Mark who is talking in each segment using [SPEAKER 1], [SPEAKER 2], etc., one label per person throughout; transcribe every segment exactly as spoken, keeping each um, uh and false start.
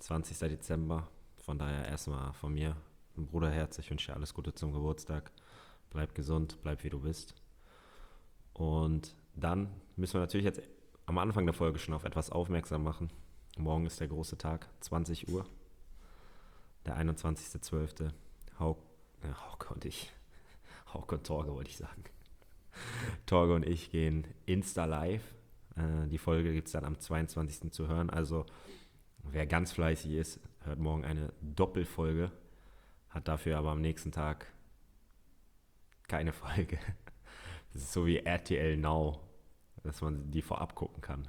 [SPEAKER 1] zwanzigster Dezember. Von daher erstmal von mir, ein Bruderherz, ich wünsche dir alles Gute zum Geburtstag. Bleib gesund, bleib wie du bist. Und dann müssen wir natürlich jetzt am Anfang der Folge schon auf etwas aufmerksam machen. Morgen ist der große Tag, zwanzig Uhr, der einundzwanzigster zwölfter Hauke, äh, Hauke und ich, Hauke und Torge wollte ich sagen. Torge und ich gehen Insta live. Äh, die Folge gibt es dann am zweiundzwanzigsten zu hören. Also wer ganz fleißig ist, hört morgen eine Doppelfolge, hat dafür aber am nächsten Tag keine Folge. Das ist so wie R T L Now, dass man die vorab gucken kann.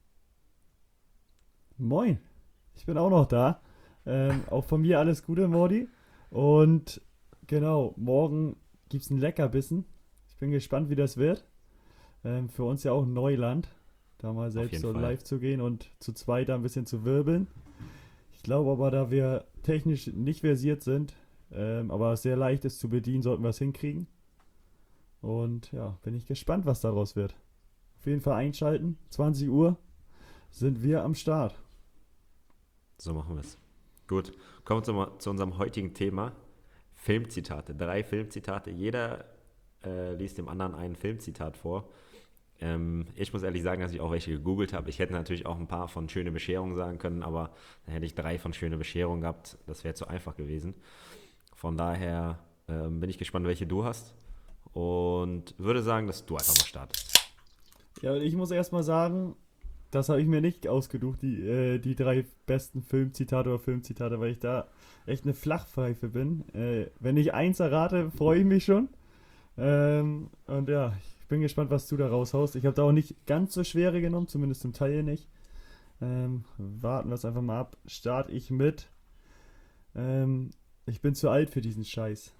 [SPEAKER 2] Moin, ich bin auch noch da. Ähm, auch von mir alles Gute, Mordi. Und genau, morgen gibt es ein Leckerbissen. Ich bin gespannt, wie das wird. Ähm, für uns ja auch Neuland, da mal selbst so
[SPEAKER 1] Fall.
[SPEAKER 2] live zu gehen und zu zweit da ein bisschen zu wirbeln. Ich glaube aber, da wir technisch nicht versiert sind, ähm, aber sehr leicht ist zu bedienen, sollten wir es hinkriegen. Und ja, bin ich gespannt, was daraus wird. Auf jeden Fall einschalten, zwanzig Uhr sind wir am Start.
[SPEAKER 1] So machen wir es. Gut, kommen wir zu, zu unserem heutigen Thema. Filmzitate. Drei Filmzitate. Jeder äh, liest dem anderen ein Filmzitat vor. Ähm, ich muss ehrlich sagen, dass ich auch welche gegoogelt habe. Ich hätte natürlich auch ein paar von Schöne Bescherung sagen können, aber dann hätte ich drei von Schöne Bescherung gehabt. Das wäre zu einfach gewesen. Von daher ähm, bin ich gespannt, welche du hast. Und würde sagen, dass du einfach mal startest.
[SPEAKER 2] Ja, ich muss erstmal sagen, das habe ich mir nicht ausgesucht, die, äh, die drei besten Filmzitate oder Filmzitate, weil ich da echt eine Flachpfeife bin. Äh, wenn ich eins errate, freue ich mich schon. Ähm, und ja, ich bin gespannt, was du da raushaust. Ich habe da auch nicht ganz so schwere genommen, zumindest zum Teil nicht. Ähm, warten wir es einfach mal ab. Starte ich mit. Ähm, ich bin zu alt für diesen Scheiß.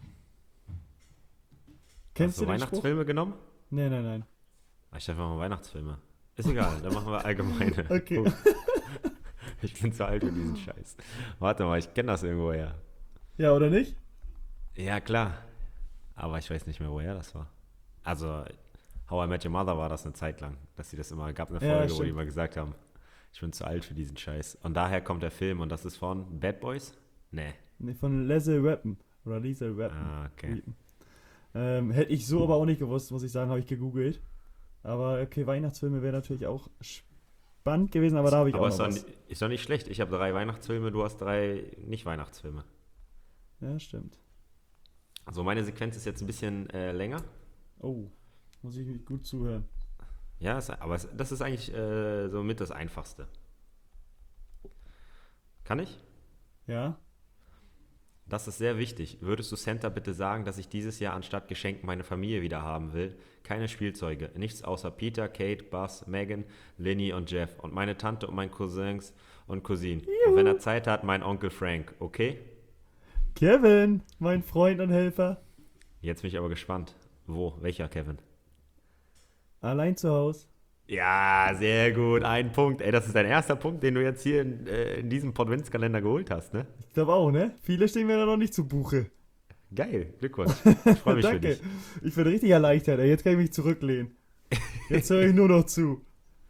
[SPEAKER 2] Kennst
[SPEAKER 1] Hast du
[SPEAKER 2] du den
[SPEAKER 1] Weihnachtsfilme
[SPEAKER 2] Spruch?
[SPEAKER 1] genommen?
[SPEAKER 2] Nein, nein, nein.
[SPEAKER 1] Ich dachte, wir machen Weihnachtsfilme. Ist egal, dann machen wir allgemeine.
[SPEAKER 2] Okay.
[SPEAKER 1] Punkt. Ich bin zu alt für diesen Scheiß. Warte mal, ich kenne das irgendwoher.
[SPEAKER 2] Ja, oder nicht?
[SPEAKER 1] Ja, klar. Aber ich weiß nicht mehr, woher das war. Also, How I Met Your Mother war das eine Zeit lang, dass sie das immer, gab eine
[SPEAKER 2] Ja,
[SPEAKER 1] Folge, wo
[SPEAKER 2] stimmt.
[SPEAKER 1] die immer gesagt haben, ich bin zu alt für diesen Scheiß. Und daher kommt der Film und das ist von Bad Boys? Nee.
[SPEAKER 2] Nee, von Leslie Rappen. Oder Lisa Rappen.
[SPEAKER 1] Ah, okay.
[SPEAKER 2] Ähm, hätte ich so aber auch nicht gewusst, muss ich sagen, habe ich gegoogelt. Aber okay, Weihnachtsfilme wäre natürlich auch spannend gewesen, aber da habe ich
[SPEAKER 1] Aber
[SPEAKER 2] auch
[SPEAKER 1] ist
[SPEAKER 2] noch
[SPEAKER 1] doch,
[SPEAKER 2] was.
[SPEAKER 1] ni- ist doch nicht schlecht. Ich habe drei Weihnachtsfilme, du hast drei Nicht-Weihnachtsfilme.
[SPEAKER 2] Ja, stimmt.
[SPEAKER 1] Also meine Sequenz ist jetzt ein bisschen äh, länger.
[SPEAKER 2] Oh, muss ich gut zuhören.
[SPEAKER 1] Ja, es, aber es, das ist eigentlich äh, somit das Einfachste. Kann ich?
[SPEAKER 2] Ja?
[SPEAKER 1] Das ist sehr wichtig. Würdest du Santa bitte sagen, dass ich dieses Jahr anstatt Geschenken meine Familie wieder haben will? Keine Spielzeuge. Nichts außer Peter, Kate, Buzz, Megan, Linny und Jeff. Und meine Tante und meine Cousins und Cousinen. Und wenn er Zeit hat, mein Onkel Frank. Okay?
[SPEAKER 2] Kevin, mein Freund und Helfer.
[SPEAKER 1] Jetzt bin ich aber gespannt. Wo? Welcher Kevin?
[SPEAKER 2] Allein zu Hause.
[SPEAKER 1] Ja, sehr gut. Ein Punkt. Ey, das ist dein erster Punkt, den du jetzt hier in, äh, in diesem Podvintskalender geholt hast, ne?
[SPEAKER 2] Ich glaube auch, ne? Viele stehen mir da noch nicht zu Buche.
[SPEAKER 1] Geil. Glückwunsch. Ich freue mich für
[SPEAKER 2] Danke.
[SPEAKER 1] dich.
[SPEAKER 2] Ich bin richtig erleichtert, ey. Jetzt kann ich mich zurücklehnen. Jetzt höre ich nur noch zu.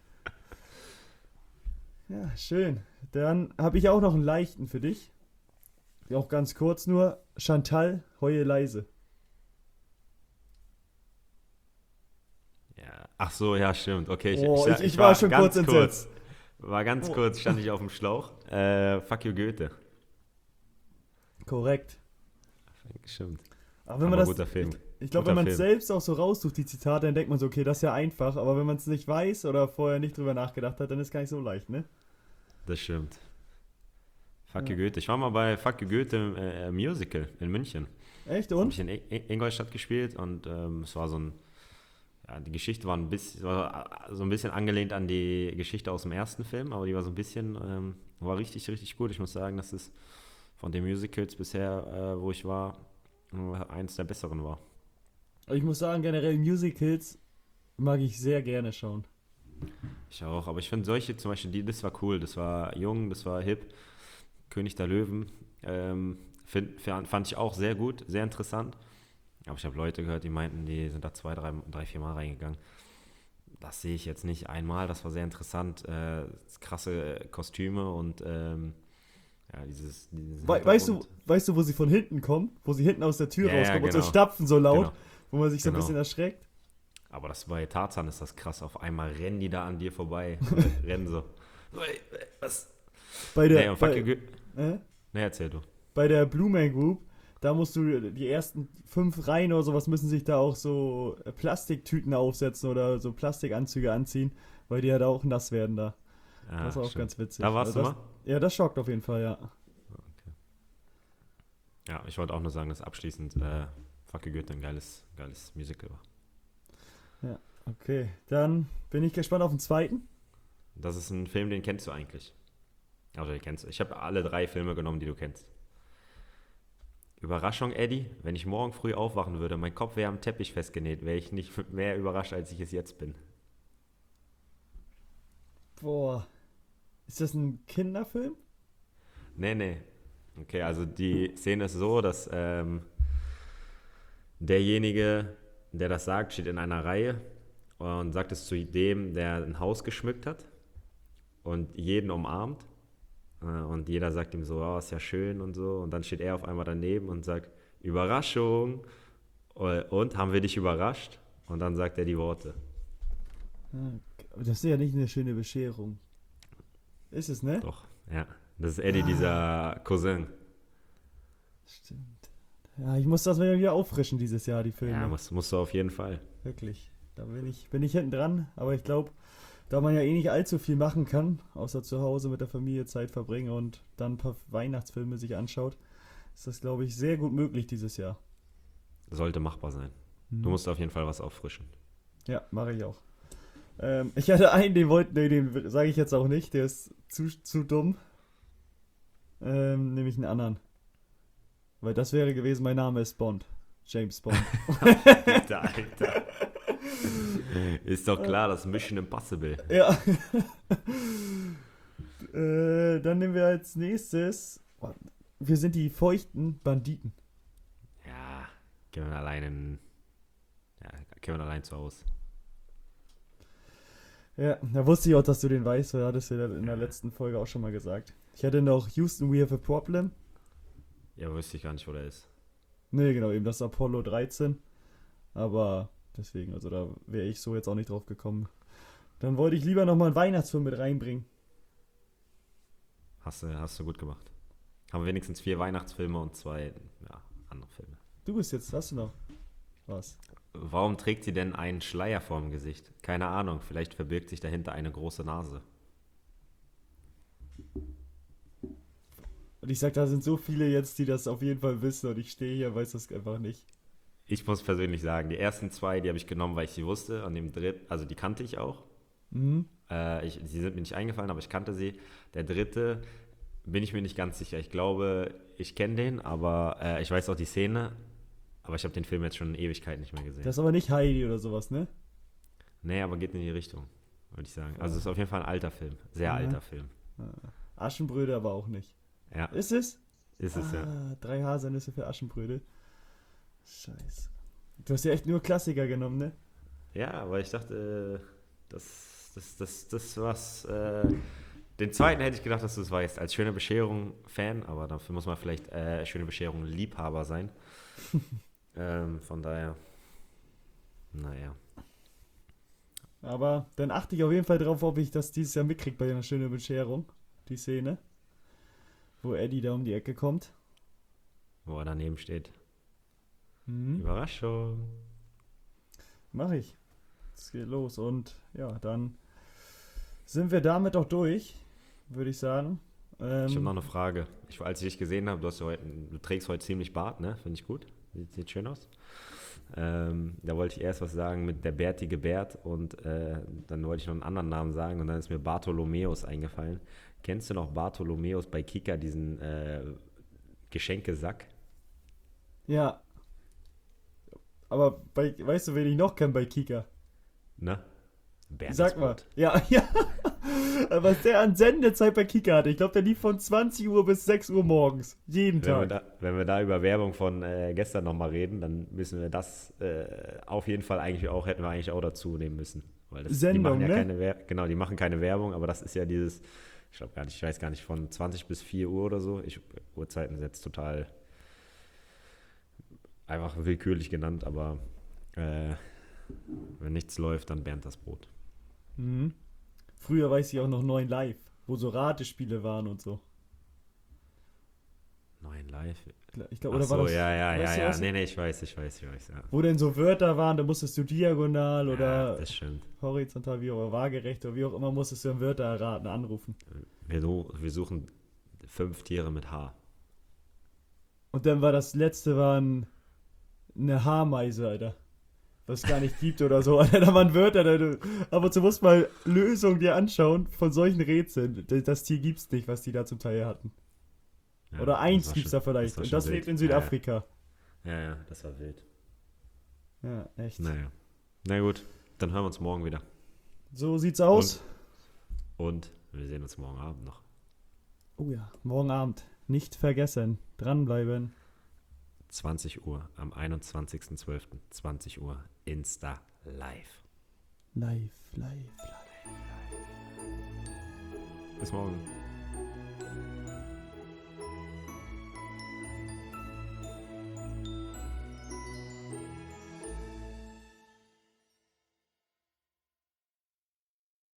[SPEAKER 2] Ja, schön. Dann habe ich auch noch einen leichten für dich. Auch ganz kurz nur. Chantal, heue leise.
[SPEAKER 1] Ja. Ach so, ja, stimmt. Okay, ich,
[SPEAKER 2] Oh,
[SPEAKER 1] ich,
[SPEAKER 2] ich, ich war schon
[SPEAKER 1] ganz
[SPEAKER 2] kurz entsetzt.
[SPEAKER 1] War ganz
[SPEAKER 2] Oh.
[SPEAKER 1] kurz, stand ich auf dem Schlauch. Äh, fuck you, Goethe.
[SPEAKER 2] Korrekt.
[SPEAKER 1] Stimmt.
[SPEAKER 2] Aber wenn
[SPEAKER 1] Aber
[SPEAKER 2] man das,
[SPEAKER 1] guter Film.
[SPEAKER 2] ich, ich glaube,
[SPEAKER 1] Guter
[SPEAKER 2] wenn man es
[SPEAKER 1] Film.
[SPEAKER 2] selbst auch so raussucht, die Zitate, dann denkt man so, okay, das ist ja einfach. Aber wenn man es nicht weiß oder vorher nicht drüber nachgedacht hat, dann ist es gar nicht so leicht, ne?
[SPEAKER 1] Das stimmt. Fuck
[SPEAKER 2] Ja.
[SPEAKER 1] you, Goethe. Ich war mal bei Fuck you, Goethe im äh, Musical in München.
[SPEAKER 2] Echt?
[SPEAKER 1] Habe
[SPEAKER 2] Und?
[SPEAKER 1] ich in I- I- Ingolstadt gespielt und ähm, es war so ein, ja, die Geschichte war ein bisschen, war so ein bisschen angelehnt an die Geschichte aus dem ersten Film, aber die war so ein bisschen, ähm, war richtig, richtig gut. Ich muss sagen, dass es von den Musicals bisher, äh, wo ich war, äh, eins der besseren war.
[SPEAKER 2] Ich muss sagen, generell Musicals mag ich sehr gerne schauen.
[SPEAKER 1] Ich auch, aber ich finde solche zum Beispiel, die, das war cool, das war jung, das war hip, König der Löwen, ähm, find, fand ich auch sehr gut, sehr interessant. Aber ich habe Leute gehört, die meinten, die sind da zwei, drei, drei vier Mal reingegangen. Das sehe ich jetzt nicht einmal, das war sehr interessant, äh, krasse Kostüme und ähm, Ja, dieses, dieses
[SPEAKER 2] We weißt du,
[SPEAKER 1] Hintergrund.
[SPEAKER 2] weißt du, wo sie von hinten kommen? Wo sie hinten aus der Tür
[SPEAKER 1] Ja, ja,
[SPEAKER 2] rauskommen und so
[SPEAKER 1] genau.
[SPEAKER 2] stapfen so laut,
[SPEAKER 1] Genau,
[SPEAKER 2] wo man sich so ein
[SPEAKER 1] genau.
[SPEAKER 2] bisschen erschreckt?
[SPEAKER 1] Aber das bei Tarzan ist das krass. Auf einmal rennen die da an dir vorbei. Und rennen so. Ey, was?
[SPEAKER 2] Bei
[SPEAKER 1] Nee,
[SPEAKER 2] der,
[SPEAKER 1] und
[SPEAKER 2] bei,
[SPEAKER 1] fuck you.
[SPEAKER 2] äh?
[SPEAKER 1] Nee, erzähl du.
[SPEAKER 2] bei der Blue Man Group, da musst du die ersten fünf Reihen oder sowas müssen sich da auch so Plastiktüten aufsetzen oder so Plastikanzüge anziehen, weil die halt auch nass werden da.
[SPEAKER 1] Ah,
[SPEAKER 2] Das ist auch
[SPEAKER 1] stimmt.
[SPEAKER 2] ganz witzig.
[SPEAKER 1] Da warst
[SPEAKER 2] Also
[SPEAKER 1] du
[SPEAKER 2] das,
[SPEAKER 1] mal?
[SPEAKER 2] ja, das schockt auf jeden Fall, ja.
[SPEAKER 1] Ja, ich wollte auch nur sagen, dass abschließend äh, Fuck you Goethe ein geiles, geiles Musical war.
[SPEAKER 2] Ja, okay. Dann bin ich gespannt auf den zweiten.
[SPEAKER 1] Das ist ein Film, den kennst du eigentlich. Also den kennst du. Ich habe alle drei Filme genommen, die du kennst. Überraschung, Eddie. Wenn ich morgen früh aufwachen würde, mein Kopf wäre am Teppich festgenäht, wäre ich nicht mehr überrascht, als ich es jetzt bin.
[SPEAKER 2] Boah. Ist das ein Kinderfilm?
[SPEAKER 1] Nee, nee. Okay, also die Szene ist so, dass ähm, derjenige, der das sagt, steht in einer Reihe und sagt es zu dem, der ein Haus geschmückt hat und jeden umarmt. Äh, Und jeder sagt ihm so, oh, ist ja schön und so. Und dann steht er auf einmal daneben und sagt, Überraschung. Äh, Und, haben wir dich überrascht? Und dann sagt er die Worte.
[SPEAKER 2] Ah, das ist ja nicht eine schöne Bescherung. Ist es, ne?
[SPEAKER 1] Doch, ja. Das ist Eddie,
[SPEAKER 2] Ah.
[SPEAKER 1] dieser Cousin.
[SPEAKER 2] Stimmt. Ja, ich muss das mal wieder auffrischen dieses Jahr, die Filme.
[SPEAKER 1] Ja, musst, musst du auf jeden Fall.
[SPEAKER 2] Wirklich. Da bin ich, bin ich hinten dran. Aber ich glaube, da man ja eh nicht allzu viel machen kann, außer zu Hause mit der Familie Zeit verbringen und dann ein paar Weihnachtsfilme sich anschaut, ist das, glaube ich, sehr gut möglich dieses Jahr.
[SPEAKER 1] Sollte machbar sein.
[SPEAKER 2] Hm.
[SPEAKER 1] Du musst auf jeden Fall was auffrischen.
[SPEAKER 2] Ja, mache ich auch. Ähm, ich hatte einen, den wollte, nee, den sage ich jetzt auch nicht, der ist zu, zu dumm. Ähm, nämlich einen anderen. Weil das wäre gewesen, mein Name ist Bond. James Bond.
[SPEAKER 1] Alter, Alter. Ist doch klar, das ist Mission Impossible.
[SPEAKER 2] Ja. äh, dann nehmen wir als nächstes. Wir sind die feuchten Banditen.
[SPEAKER 1] Ja, Kevin allein in, ja, Kevin allein zu Hause.
[SPEAKER 2] Ja, da wusste ich auch, dass du den weißt, weil du hattest ja in der letzten Folge auch schon mal gesagt. Ich hatte noch Houston, we have a problem.
[SPEAKER 1] Ja, wüsste ich gar nicht, wo der ist.
[SPEAKER 2] Nee, genau, eben das Apollo dreizehn. Aber deswegen, also da wäre ich so jetzt auch nicht drauf gekommen. Dann wollte ich lieber nochmal einen Weihnachtsfilm mit reinbringen.
[SPEAKER 1] Hast du, hast du gut gemacht. Haben wenigstens vier Weihnachtsfilme und zwei ja, andere Filme.
[SPEAKER 2] Du bist jetzt, hast du noch was?
[SPEAKER 1] Warum trägt sie denn einen Schleier vorm Gesicht? Keine Ahnung, vielleicht verbirgt sich dahinter eine große Nase.
[SPEAKER 2] Und ich sag, da sind so viele jetzt, die das auf jeden Fall wissen und ich stehe hier, weiß das einfach nicht.
[SPEAKER 1] Ich muss persönlich sagen, die ersten zwei, die habe ich genommen, weil ich sie wusste. Und dem dritten, also die kannte ich auch.
[SPEAKER 2] Mhm.
[SPEAKER 1] Äh, ich, sie sind mir nicht eingefallen, aber ich kannte sie. Der dritte bin ich mir nicht ganz sicher. Ich glaube, ich kenne den, aber äh, ich weiß auch die Szene. Aber ich habe den Film jetzt schon in Ewigkeit nicht mehr gesehen.
[SPEAKER 2] Das ist aber nicht Heidi oder sowas, ne?
[SPEAKER 1] Nee, aber geht in die Richtung, würde ich sagen. Also es ist auf jeden Fall ein alter Film. Sehr
[SPEAKER 2] Ja.
[SPEAKER 1] alter Film.
[SPEAKER 2] Aschenbrödel aber auch nicht.
[SPEAKER 1] Ja,
[SPEAKER 2] Ist es?
[SPEAKER 1] ist es ja.
[SPEAKER 2] Ah, drei Haselnüsse für Aschenbrödel. Scheiße. Du hast ja echt nur Klassiker genommen, ne?
[SPEAKER 1] Ja, aber ich dachte, äh, das, das, das, das was. Äh, den zweiten hätte ich gedacht, dass du es weißt. Als Schöne Bescherung Fan, aber dafür muss man vielleicht äh, Schöne Bescherung Liebhaber sein. ähm, von daher, naja.
[SPEAKER 2] Aber dann achte ich auf jeden Fall drauf, ob ich das dieses Jahr mitkriege bei einer schönen Bescherung. Die Szene. Wo Eddie da um die Ecke kommt.
[SPEAKER 1] Wo er daneben steht.
[SPEAKER 2] Mhm.
[SPEAKER 1] Überraschung.
[SPEAKER 2] Mach ich. Es geht los. Und ja, dann sind wir damit auch durch, würde ich sagen. Ähm,
[SPEAKER 1] Ich habe noch eine Frage. Ich, als ich dich gesehen habe, du, hast ja heute, du trägst heute ziemlich Bart, ne? Finde ich gut. Sieht, sieht schön aus. Ähm, da wollte ich erst was sagen mit der bärtige Bert und äh, dann wollte ich noch einen anderen Namen sagen und dann ist mir Bartholomäus eingefallen. Kennst du noch Bartholomäus bei Kika, diesen äh, Geschenkesack?
[SPEAKER 2] Ja. Aber bei, weißt du, wen ich noch kenne bei Kika?
[SPEAKER 1] Ne? Bernd
[SPEAKER 2] Sag mal. Ja, ja. Was der an Sendezeit bei Kika hatte. Ich glaube, der lief von zwanzig Uhr bis sechs Uhr morgens. Jeden
[SPEAKER 1] Wenn wir,
[SPEAKER 2] Tag.
[SPEAKER 1] da, wenn wir da über Werbung von äh, gestern nochmal reden, dann müssen wir das äh, auf jeden Fall eigentlich auch, hätten wir eigentlich auch dazu nehmen müssen. Weil das,
[SPEAKER 2] Sendung,
[SPEAKER 1] die machen ja
[SPEAKER 2] ne?
[SPEAKER 1] keine Wer- genau, die machen keine Werbung, aber das ist ja dieses Ich glaube gar nicht, ich weiß gar nicht, von zwanzig bis vier Uhr oder so. Ich Uhrzeiten sind jetzt total einfach willkürlich genannt, aber äh, wenn nichts läuft, dann Bernd das Brot.
[SPEAKER 2] Mhm. Früher weiß ich auch noch neun Live, wo so Ratespiele waren und so.
[SPEAKER 1] Neun Live.
[SPEAKER 2] Ich glaube,
[SPEAKER 1] Ach
[SPEAKER 2] oder
[SPEAKER 1] so,
[SPEAKER 2] war das,
[SPEAKER 1] ja, ja,
[SPEAKER 2] weißt
[SPEAKER 1] ja,
[SPEAKER 2] du,
[SPEAKER 1] ja.
[SPEAKER 2] was-
[SPEAKER 1] Nee, nee, ich weiß, ich weiß, ich weiß, ja.
[SPEAKER 2] wo denn so Wörter waren, da musstest du diagonal
[SPEAKER 1] Ja,
[SPEAKER 2] oder
[SPEAKER 1] das stimmt.
[SPEAKER 2] horizontal, wie auch immer, waagerecht oder wie auch immer, musstest du dann Wörter erraten, anrufen.
[SPEAKER 1] Wir, su- wir suchen fünf Tiere mit H.
[SPEAKER 2] Und dann war das letzte waren eine Haarmeise, Alter. Was es gar nicht gibt oder so. Alter, da waren Wörter, da du, aber du musst mal Lösungen dir anschauen von solchen Rätseln. Das Tier gibt's nicht, was die da zum Teil hatten.
[SPEAKER 1] Ja,
[SPEAKER 2] Oder
[SPEAKER 1] das
[SPEAKER 2] eins
[SPEAKER 1] war
[SPEAKER 2] gibt's
[SPEAKER 1] schon-
[SPEAKER 2] da vielleicht.
[SPEAKER 1] war
[SPEAKER 2] Und
[SPEAKER 1] schon
[SPEAKER 2] das
[SPEAKER 1] wild.
[SPEAKER 2] lebt in Südafrika.
[SPEAKER 1] Ja, ja, ja, das war wild.
[SPEAKER 2] Ja, echt.
[SPEAKER 1] Naja. Na gut, dann hören wir uns morgen wieder.
[SPEAKER 2] So sieht's aus.
[SPEAKER 1] Und wir sehen uns morgen Abend noch.
[SPEAKER 2] Oh ja, morgen Abend. Nicht vergessen. Dranbleiben.
[SPEAKER 1] zwanzig Uhr am einundzwanzigsten zwölften zwanzig Uhr Insta Live.
[SPEAKER 2] Live, live, live.
[SPEAKER 1] Bis morgen.